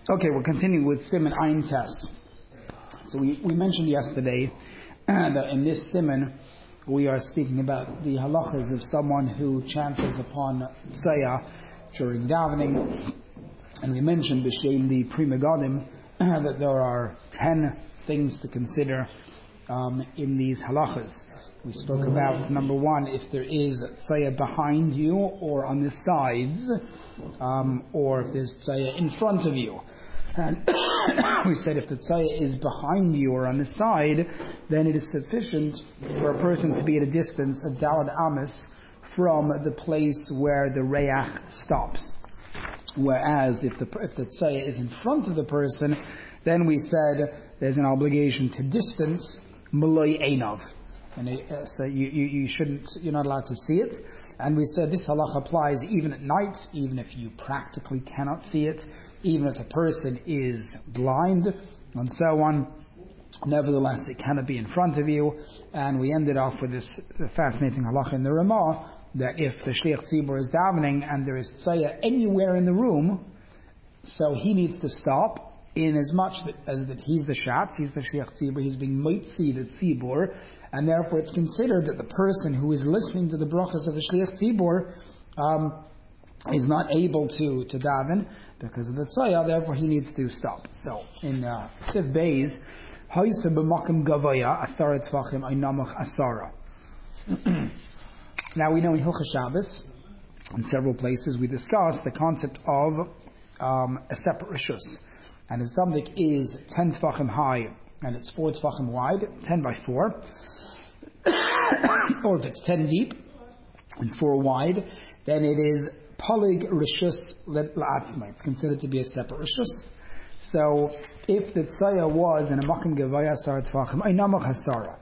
Okay, we'll continue with Siman Ayin Tes. So we mentioned yesterday that in this Siman we are speaking about the halachas of someone who chances upon Tzaya during davening, and we mentioned b'shem the Pri Megadim that there are 10 things to consider in these halachas. We spoke about number 1, if there is tzaya behind you or on the sides, or if there's tzaya in front of you. And we said if the tzaya is behind you or on the side, then it is sufficient for a person to be at a distance of Dalad Amis from the place where the reach stops. Whereas if the tzaya is in front of the person, then we said there's an obligation to distance Malay Einav. And so you're not allowed to see it. And we said this halach applies even at night, even if you practically cannot see it, even if the person is blind, and so on. Nevertheless, it cannot be in front of you. And we ended off with this fascinating halach in the Ramah, that if the Shliach Tzibur is davening and there is tzaya anywhere in the room, so he needs to stop, in as much as that he's the Shatz, he's the Shliach Tzibur, he's being Moitzi the Tzibur, and therefore it's considered that the person who is listening to the brachas of the Shliach Tzibur is not able to daven because of the tzaya, therefore he needs to stop. So in Siv Beis, Haisa b'makim gavaya asara tfachim aynamach asara. Now we know in Hilchos Shabbos, in several places, we discussed the concept of a separate rishus. And if something is 10 tfachim high and it's 4 tfachim wide, 10 by 4, or if it's 10 deep and 4 wide, then it is polig rishus la'atzma. It's considered to be a separate rishus. So if the tzaya was in a makim gevaya asar tfachim, aynamach hasara.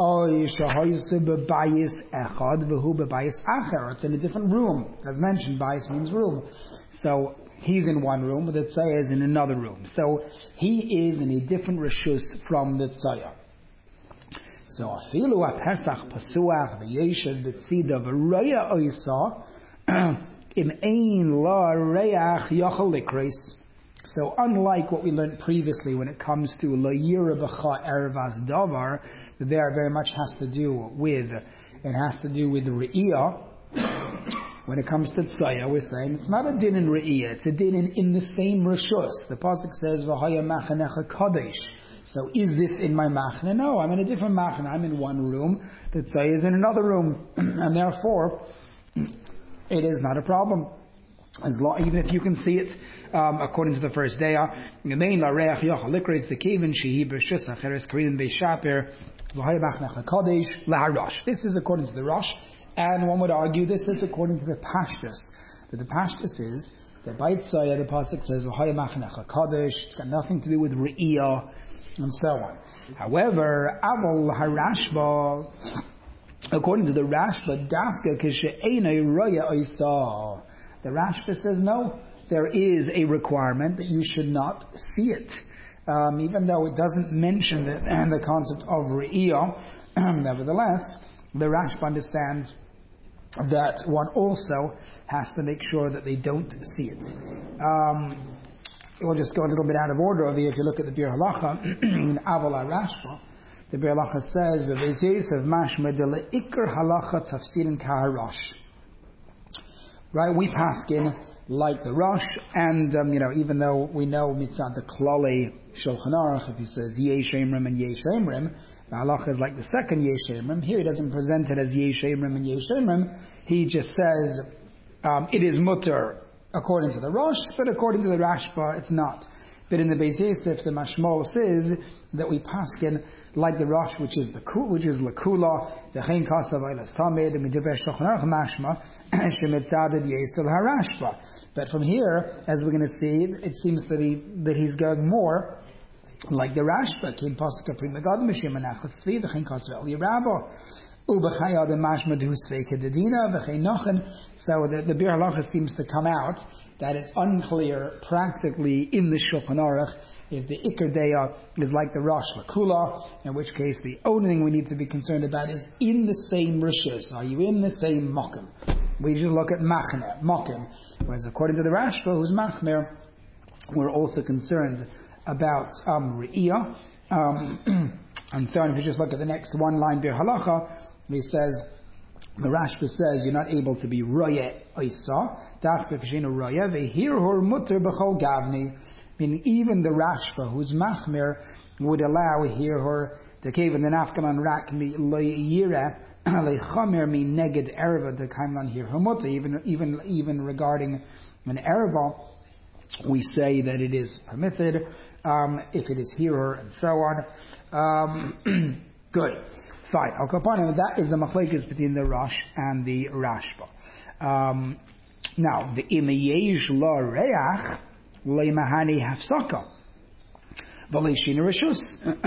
It's in a different room. As mentioned, bayis means room. So he's in one room, but the tzaya is in another room. So he is in a different rishus from the tzaya. So afilu apesach pasuach v'yeshev b'tzida v'roya oisa im ein la reach yachal likres. So unlike what we learned previously when it comes to la yira b'cha ervas davar, there very much has to do with the re'iyah. When it comes to tzaya, we're saying it's not a din in re'iyah, it's a din in the same rishus. The pasuk says v'haya machanecha kadesh. So is this in my machne? No, I'm in a different machne. I'm in one room. The tzaya is in another room, and therefore it is not a problem. Even if you can see it, according to the first day, this is according to the Rosh, and one would argue this is according to the Pashtus. But the Pashtus is that by Tzaya the pasuk says it's got nothing to do with Re'iyah and so on. However, Aval Harashba, according to the Rashba, Dafka Kishe'enei Roya Oisa. The Rashba says no, there is a requirement that you should not see it. Even though it doesn't mention the concept of Re'iyah, nevertheless, the Rashba understands that one also has to make sure that they don't see it. We'll just go a little bit out of order over here. If you look at the Bir Halacha, in Avala Rashba, the Bir Halacha says, V'vez Yosef mashma de le'ikr halacha tafsirin ka'arash. Right, we paskin like the Rosh, and even though we know mitzad the klale Shulchan Aruch, if he says yesh emrim and yesh emrim, the halacha is like the second yesh emrim. Here he doesn't present it as yesh emrim and yesh emrim. He just says it is mutter according to the Rosh, but according to the Rashba, it's not. But in the Beis Yosef, the Mashmol says that we paskin like the Rosh, which is Lakula, the Chen Kasav Eilas Tamed, the Midivrei Shulchan Aruch Mashma, Shemitzaded Yesel Harashba. But from here, as we're going to see, it seems that he's going more like the Rashba. Kim Pasuk Pri Megadim Mishim Anachas Tzvi, the Chen Kasav El Yerabo. So the Bir Halacha seems to come out that it's unclear practically in the Shulchan Aruch if the Iker Deya is like the Rosh Lakula, in which case the only thing we need to be concerned about is in the same Rishus. Are you in the same Mokim? We just look at Machne, Mokim. Whereas according to the Rashba, who's Machmer, we're also concerned about Re'iyah. And so if you just look at the next one line, Bir Halacha, he says, the Rashba says you're not able to be Roye Oisa, Dach B'Kashina Roye, Ve'hir Hor Mutter B'chol Gavni. Meaning even the Rashba, who's Machmir, would allow here her the cave in the Nafkaman Rak mi Yira, Lechamer mi Neged Erva, the Kaimlan here her Mutter. Even regarding an Erva, we say that it is permitted, if it is here and so on. Good. Fine. That is the machlekes between the Rosh and the Rashba. Now, the Imayesh La Reach Leimahani Hafsaka Valishina Rishus.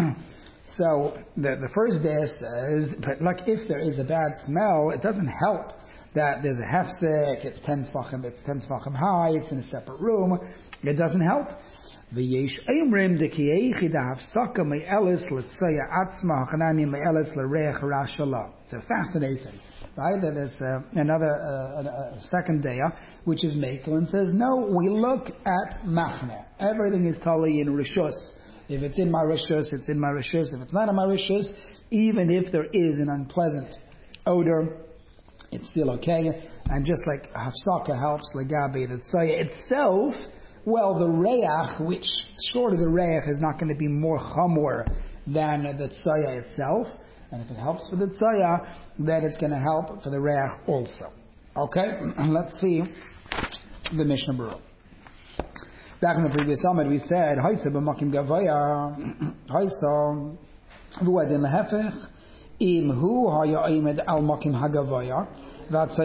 So the first day says, but like if there is a bad smell, it doesn't help that there's a hefsek, it's 10 tefachim high, it's in a separate room. It doesn't help. V'yesh eimrim dekiyeichi da'hafsaka me'elis l'tzaya atzma hachanani me'elis l'reich rashala. So fascinating, right? There's another second day, which is Mekel, and says, no, we look at machne. Everything is tali in rishus. If it's in my rishus, it's in my rishus. If it's not in my rishus, even if there is an unpleasant odor, it's still okay. And just like hafsaka helps legabi the tzaya itself, well, the reach, which short of the reich is not going to be more chamor than the tzaya itself. And if it helps for the tzaya, then it's going to help for the reich also. Okay? Let's see the Mishnah Berurah. Back in the previous summit, we said, Haisa b'makim gavaya, Haisa v'uadin lehefech, im hu haya aimed al makim hagavaya, so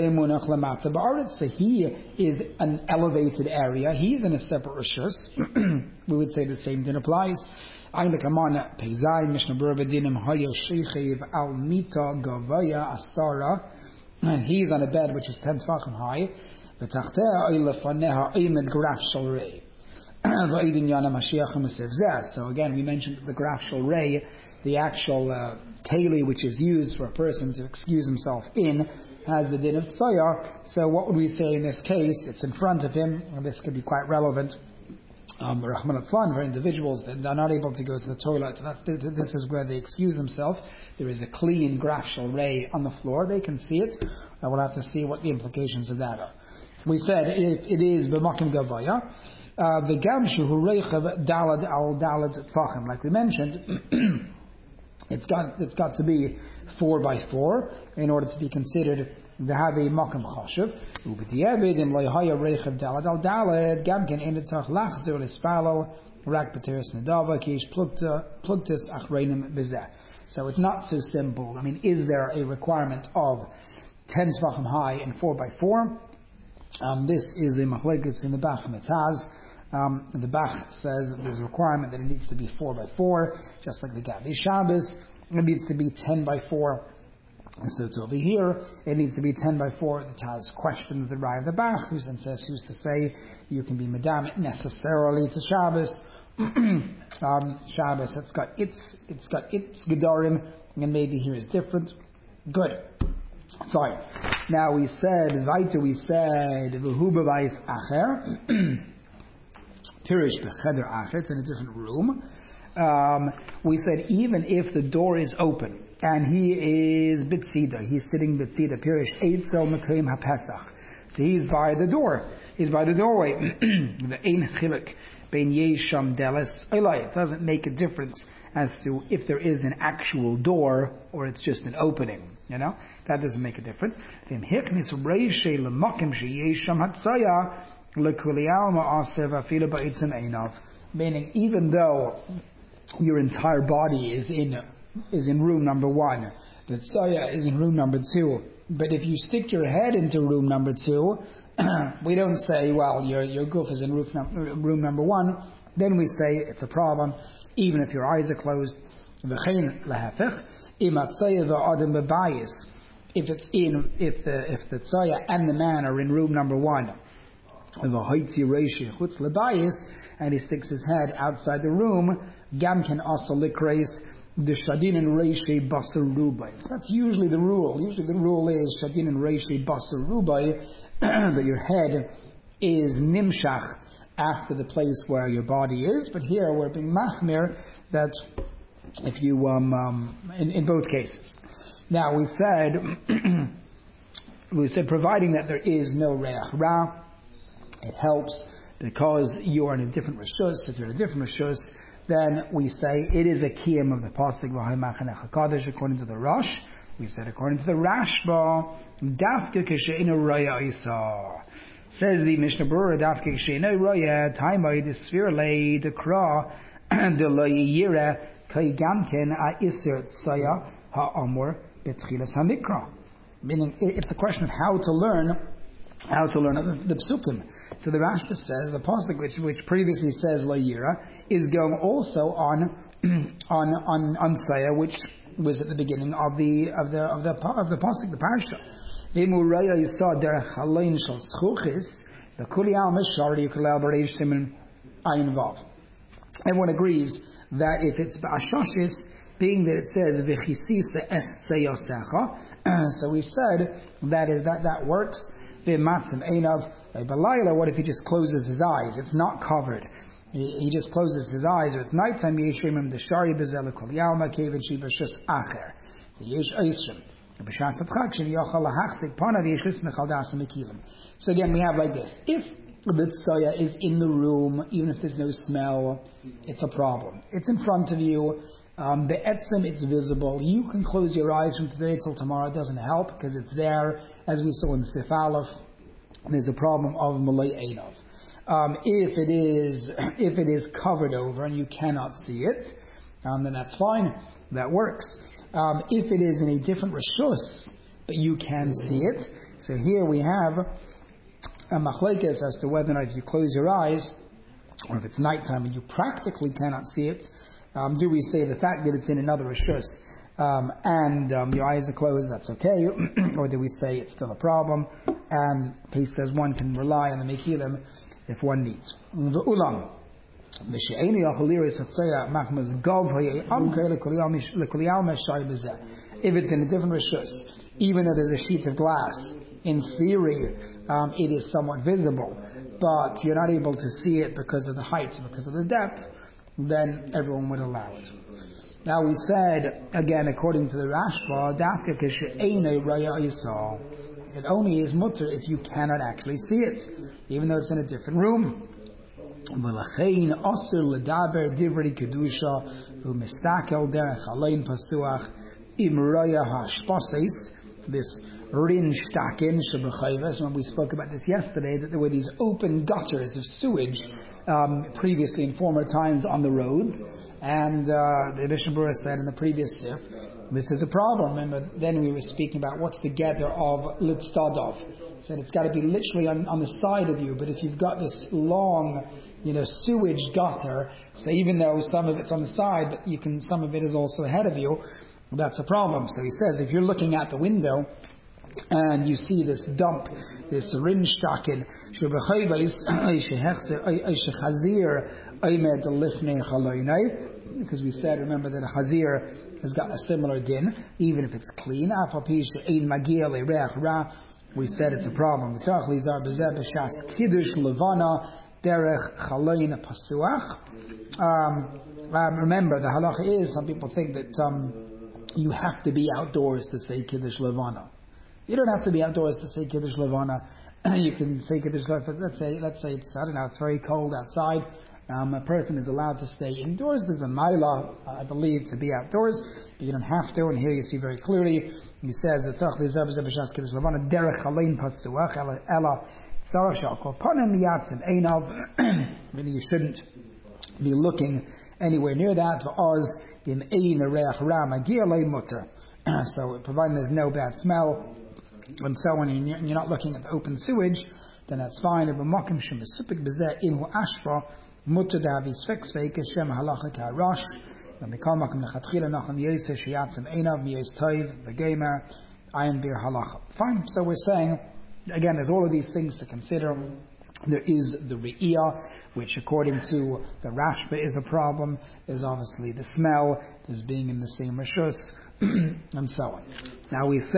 he is an elevated area. He's in a separate rishus. We would say the same thing applies. And he's on a bed which is 10 tefachim high. So again, we mentioned the graf shel rei, the actual keli which is used for a person to excuse himself in, has the din of tzaya. So what would we say in this case? It's in front of him, and this could be quite relevant. Rahman al-Flan, for individuals that are not able to go to the toilet, this is where they excuse themselves. There is a clean graf shel rei on the floor. They can see it. I will have to see what the implications of that are. We said if it is b'makim gavaya, the gamshu hu reichav dalad al dalad tfachim, like we mentioned. It's got to be 4 by 4 in order to be considered to have a makam chashuv. Ubediavad im loyhaya reichav dalad al dalad gamken enitzach lachzer lispalo rak b'teres nedava kish pluktus achreinim bezeh. So it's not so simple. I mean, is there a requirement of 10 tvachim high and 4 by 4? This is the machlekes in the Bach Mitzaz. The Bach says that there's a requirement that it needs to be 4 by 4, just like the Gabi Shabbos. It needs to be 10 by 4. And so it's over here. It needs to be 10 by 4. The Taz questions the Rai of the Bach, who then says, who's to say you can be medamit necessarily to Shabbos? Shabbos, it's got its gedarim, and maybe here is different. Good. Fine. Now we said, v'hu b'bayis acher. Pirish b'cheder acher, it's in a different room. We said even if the door is open and he is bitzida, he's sitting bitzida, pirish eitzel mekim hapesach. So he's by the door. He's by the doorway. The ein chiluk bein yesham deles elai. It doesn't make a difference as to if there is an actual door or it's just an opening. You know, that doesn't make a difference. Meaning, even though your entire body is in room number 1, the tzaya is in room number 2. But if you stick your head into room number 2, we don't say, well, your goof is in room number 1. Then we say it's a problem, even if your eyes are closed. If the tzaya and the man are in room number 1, and he sticks his head outside the room, gamken also likreis the shadin and reishi basar rubai. That's usually the rule. Usually the rule is shadin and reishi basar rubai, that your head is nimshach after the place where your body is, but here we're being machmir that if you in both cases. Now we said providing that there is no reach ra, it helps because you are in a different reshus. If you're in a different reshus, then we say it is a kiyum of the pasuk v'haymachanech hakadosh according to the Rosh. We said according to the Rashba, dafke kisheinu raya isa. Says the Mishnah Berurah, dafke kisheinu raya taimai the sphere lay the kra the lo yira kai gamken a iser tsaya ha'amur betchilas hamikra. Meaning, it's a question of how to learn the psukim. So the Rashba says the pasuk which previously says la yira is going also on Saya, which was at the beginning of the pasuk, the parsha. V'muraya yisad derech halayin shel schuchis the kuliyal mishari yukalal b'reish simin ayin vav. Everyone agrees that if it's ba'ashashis, being that it says v'chisisa es tzeyosecha, so we said that works. V'matzim einav b'layla. What if he just closes his eyes? It's not covered. He just closes his eyes, or it's nighttime. Yeshimim deshari bezel kol yalma kevin shi b'shus acher. Yesh eisrim b'shas atchak shel yochal lahachzik panav yeshlis mechal dasam mekilim. So again, we have like this: if the tzaya is in the room, even if there's no smell, it's a problem. It's in front of you. The etzem, it's visible. You can close your eyes from today till tomorrow. It doesn't help because it's there, as we saw in Sif Aleph. There's a problem of malay einav. If it is covered over and you cannot see it, then that's fine. That works. If it is in a different reshus, but you can see it, so here we have a machlekes as to whether or not if you close your eyes, or if it's nighttime and you practically cannot see it, do we say the fact that it's in another reshus and your eyes are closed, that's okay, or do we say it's still a problem? And he says one can rely on the mekilim if one needs. V'ulam, if it's in a different reshus, even though there's a sheet of glass, in theory it is somewhat visible, but you're not able to see it because of the height, because of the depth, then everyone would allow it. Now we said, again, according to the Rashba, it only is mutter if you cannot actually see it, even though it's in a different room. This rin shtakin shebechayves. When we spoke about this yesterday, that there were these open gutters of sewage previously in former times on the roads, and the Mishnah Berurah said in the previous sif, this is a problem. Remember, then we were speaking about what's the gather of litstadov. Said it's got to be literally on the side of you, but if you've got this long, sewage gutter, so even though some of it's on the side, but some of it is also ahead of you, that's a problem. So he says, if you're looking out the window and you see this dump, this rinshtakin, because we said, remember that a chazir has got a similar din, even if it's clean. We said it's a problem. Remember, the halacha is, some people think that you have to be outdoors to say Kiddush Levana. You don't have to be outdoors to say Kiddush Levana. You can say Kiddush Levana, let's say it's, it's very cold outside. A person is allowed to stay indoors. There's a maila, I believe, to be outdoors, but you don't have to. And here you see very clearly, he says, meaning you shouldn't be looking anywhere near that. So providing there's no bad smell, and so on, and you're not looking at the open sewage, then that's fine. Mutter da vi svek shem halacha ka rosh and the kol makom lechatchila nacham yosef shiyatzim einav miyos toiv v'gemer ayin bir halacha. Fine. So we're saying again, there's all of these things to consider. There is the re'iyah, which according to the Rashba is a problem. There's obviously the smell. There's being in the same reshus and so on. Now we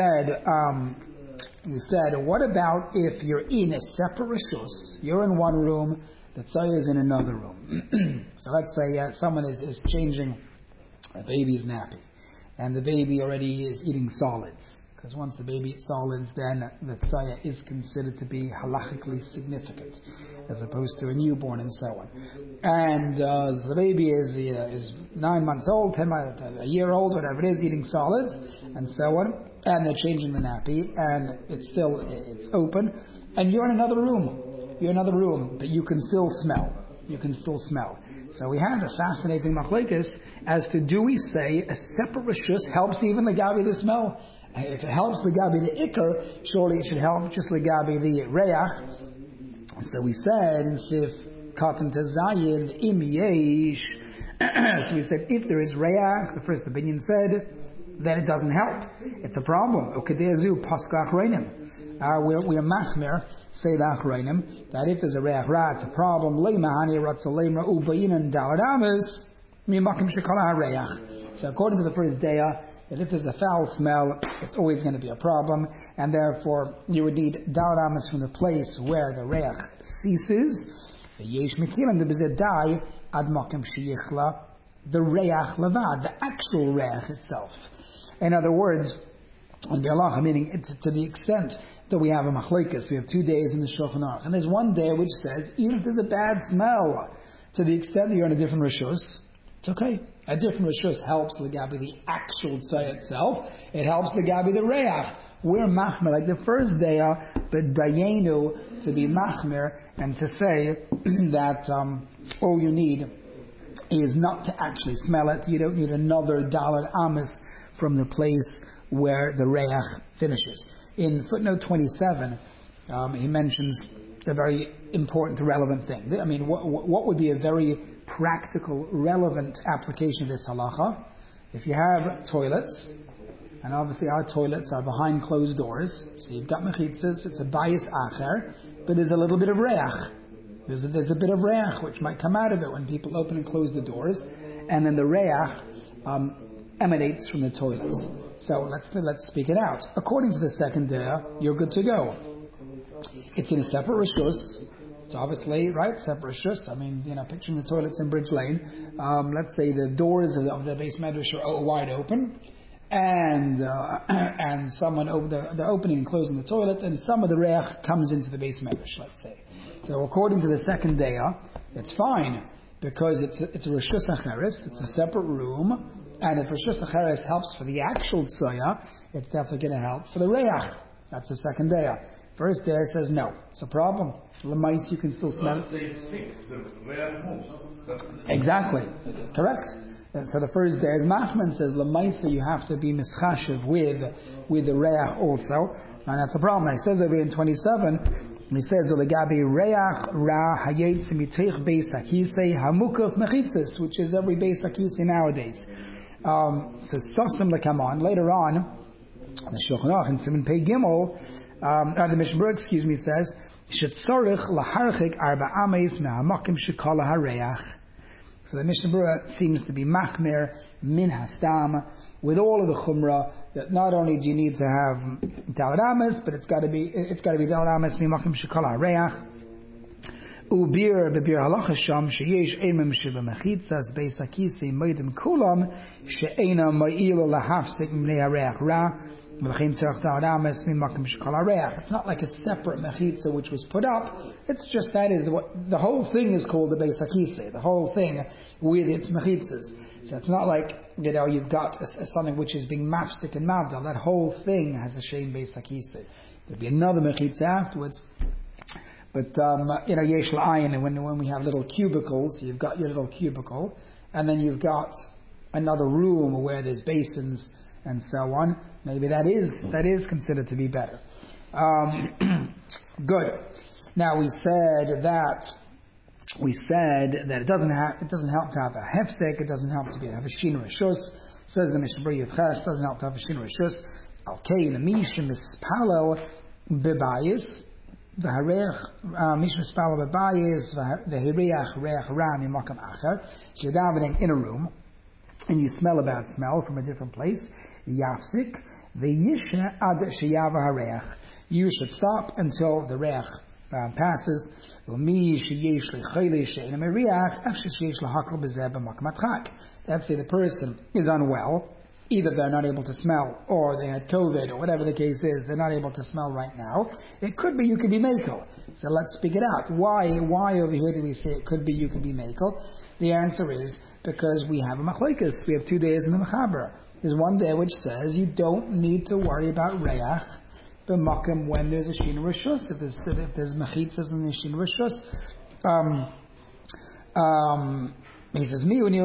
said, what about if you're in a separate reshus? You're in one room. the tzaya is in another room. So let's say someone is changing a baby's nappy, and the baby already is eating solids. Because once the baby eats solids, then the tzaya is considered to be halachically significant, as opposed to a newborn and so on. And so the baby is 9 months old, 10 months, a year old, whatever it is, eating solids and so on. And they're changing the nappy, and it's open, and you're in another room. You're in another room, but you can still smell. You can still smell. So we had a fascinating machlekes as to, do we say a separate reshus helps even the gabi the smell? If it helps the gabi the ikar, surely it should help just the gabi the reach. So we said in Sif Katan Tazayin im yesh. So we said if there is reach, the first opinion said, then it doesn't help. It's a problem. Ukedezu paska achreinim. We are machmer, say the achreinim, that if there's a reach ra, it's a problem. Leimahani ratzaleimra ubayinan daladamas mimakim shekala hareach. So according to the first daya, that if there's a foul smell, it's always going to be a problem, and therefore you would need daladamas from the place where the reach ceases. The yesh mekilim the bezedai ad makim sheyichla the reach levad, the actual reach itself. In other words, on the halacha, meaning to the extent that we have a machlokes, we have 2 days in the Shulchan Aruch, and there's one day which says even if there's a bad smell, to the extent that you're in a different reshus, it's okay. A different reshus helps the gabi the actual tzaya itself. It helps the gabi the reach. We're machmer like the first day, but dayenu to be machmer and to say that all you need is not to actually smell it. You don't need another dalad amis from the place where the reach finishes. In footnote 27, he mentions a very important, relevant thing. I mean, what would be a very practical, relevant application of this halacha? If you have toilets, and obviously our toilets are behind closed doors, so you've got mechitzas, it's a bias acher, but there's a little bit of reach. There's a bit of reach which might come out of it when people open and close the doors, and then the reach emanates from the toilets. So let's speak it out. According to the second daya, you're good to go. It's in a separate reshus. It's obviously, right, separate reshus. I mean, picturing the toilets in Bridge Lane. Let's say the doors of the base medrash are wide open, and someone over they're opening and closing the toilet, and some of the reich comes into the base medrash, let's say. So according to the second daya, it's fine, because it's a reshus acheres, it's a separate room. And if Rishus Acheres helps for the actual tzaya, it's definitely going to help for the reach. That's the second day. First day says no. It's a problem. Lemais, you can still smell it. Exactly. Correct. And so the first day is Machman says Lemais, you have to be mischashiv with the reach also. And that's a problem. And he says over in 27, he says Gabi reach ra hayetz mitich beis hakisei hamukach mechitzis, which is every beis hakisei nowadays. So Sosim Lekaman, later on, the Shulchan Aruch in Siman Pei Gimel, the Mishnah Berurah, says, Shetzorich laharchik arba ames me'hamakim shekala hareach. So the Mishnah Berurah seems to be machmer min hastam, with all of the chumrah, that not only do you need to have dalad ames, but it's got to be dalad ames me'hamakim shekala hareach. Ubir bebir halacha sham sheyesh emem sheba mechitzas beis hakisei moedim kulam she'ena ma'ilo lahafsik mnei hareach ra v'lechem tzarich dalad ames mimakim shekal hareach. It's not like a separate mechitza which was put up. It's just that is the whole thing is called the beis hakisei. The whole thing with its mechitzas. So it's not like you've got something which is being mafsik and mavdal. That whole thing has a shem beis hakisei. There'll be another mechitza afterwards. But, yesh la'ayin, and when we have little cubicles, you've got your little cubicle, and then you've got another room where there's basins and so on. Maybe that is considered to be better. Good. Now we said that it doesn't help to have a hefsek, it doesn't help to have a shin reshus. Says the Mishnah Berurah Yevches, doesn't help to have a shin reshus. Okay, the mishim is palo bebayis. The harech mishmas palo bebayis the hiriach reach ram imakam acher. So you're davening in a room, and you smell a bad smell from a different place. Yafsik the yisha ad sheyava harech. You should stop until the reich passes. Let's say the person is unwell. Either they're not able to smell, or they had COVID, or whatever the case is, they're not able to smell right now. It could be you could be Mekel. So let's speak it out. Why over here do we say it could be you could be Mekel? The answer is because we have a machlokes. We have 2 days in the Mechaber. There's one day which says you don't need to worry about Reach b'makom when there's a Shin Rishus. If there's mechitzas in the Shin Rishus. He says,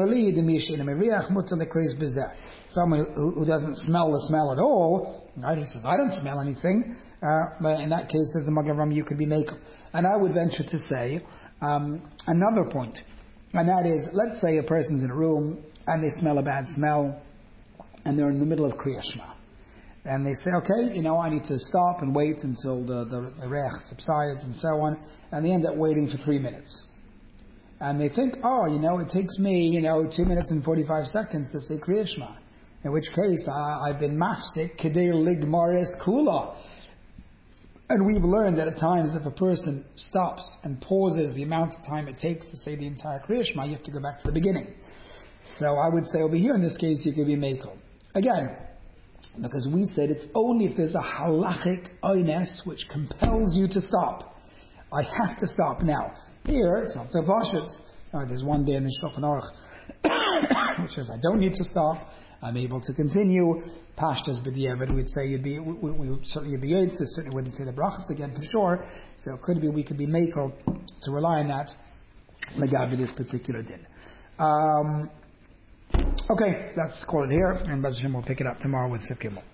someone who doesn't smell the smell at all, right? He says, I don't smell anything. But in that case, says the Magen Avraham, you could be Mekel. And I would venture to say another point, and that is, let's say a person's in a room and they smell a bad smell, and they're in the middle of Kriya Shema. And they say, okay, I need to stop and wait until the reach subsides and so on, and they end up waiting for 3 minutes. And they think, it takes me, 2 minutes and 45 seconds to say Kriya Shema. In which case, I've been mafsik kedei ligmaris kula. And we've learned that at times if a person stops and pauses the amount of time it takes to say the entire Kriya Shema, you have to go back to the beginning. So I would say over here in this case, you could be Mekel. Again, because we said it's only if there's a halachic oines which compels you to stop. I have to stop now. Here, it's not so pashut. There's one day in the Shulchan Aruch which says I don't need to stop. I'm able to continue. Pashtas b'diavad, we'd say we would certainly be Yetz, certainly wouldn't say the brachas again for sure. So it could be we could be Mekel to rely on that Megabi this particular din. Okay, let's call it here, and Bez Hashem we'll pick it up tomorrow with Sif Gimel.